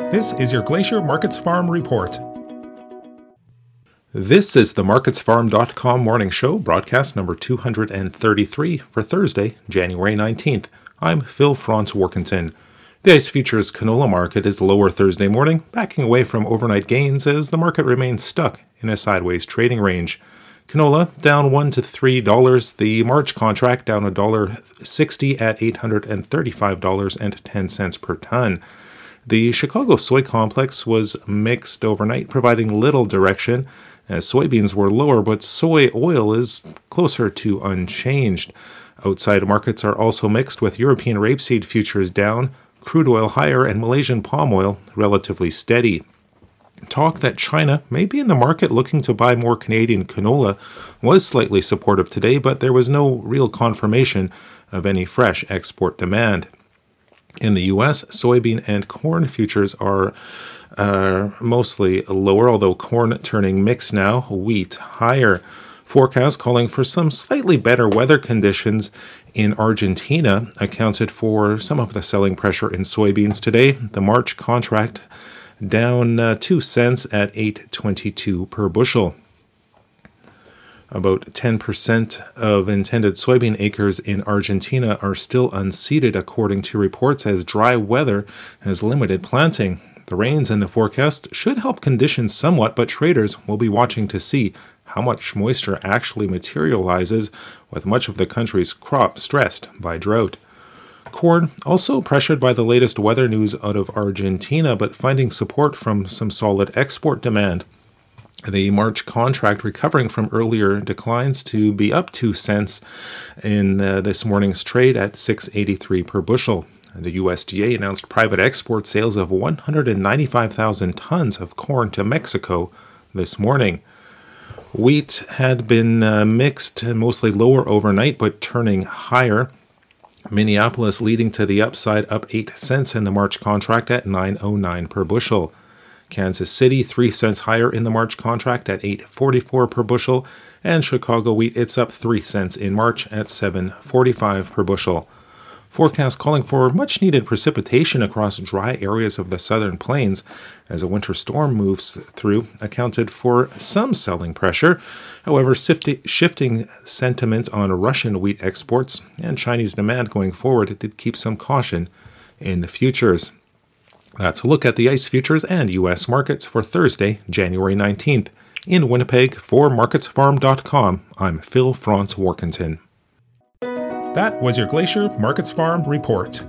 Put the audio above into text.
This is your Glacier Markets Farm Report. This is the MarketsFarm.com morning show, broadcast number 233 for Thursday, January 19th. I'm Phil Franz Workington. The ICE Futures canola market is lower Thursday morning, backing away from overnight gains as the market remains stuck in a sideways trading range. Canola down $1 to $3, the March contract down $1.60 at $835.10 per ton. The Chicago soy complex was mixed overnight, providing little direction as soybeans were lower, but soy oil is closer to unchanged. Outside markets are also mixed, with European rapeseed futures down, crude oil higher, and Malaysian palm oil relatively steady. Talk that China may be in the market looking to buy more Canadian canola was slightly supportive today, but there was no real confirmation of any fresh export demand. In the U.S., soybean and corn futures are mostly lower, although corn turning mixed now, wheat higher. Forecast calling for some slightly better weather conditions in Argentina accounted for some of the selling pressure in soybeans today. The March contract down 2 cents at $8.22 per bushel. About 10% of intended soybean acres in Argentina are still unseeded, according to reports, as dry weather has limited planting. The rains in the forecast should help conditions somewhat, but traders will be watching to see how much moisture actually materializes, with much of the country's crop stressed by drought. Corn also pressured by the latest weather news out of Argentina, but finding support from some solid export demand. The March contract recovering from earlier declines to be up 2 cents in this morning's trade at $6.83 per bushel. The USDA announced private export sales of 195,000 tons of corn to Mexico this morning. Wheat had been mixed, mostly lower overnight, but turning higher. Minneapolis leading to the upside, up 8 cents in the March contract at $9.09 per bushel. Kansas City 3 cents higher in the March contract at $8.44 per bushel, and Chicago wheat, it's up 3 cents in March at $7.45 per bushel. Forecast calling for much needed precipitation across dry areas of the southern plains as a winter storm moves through, accounted for some selling pressure. However, shifting sentiment on Russian wheat exports and Chinese demand going forward did keep some caution in the futures. That's a look at the ICE futures and U.S. markets for Thursday, January 19th. In Winnipeg, for MarketsFarm.com, I'm Phil Franz Workington. That was your Glacier Markets Farm Report.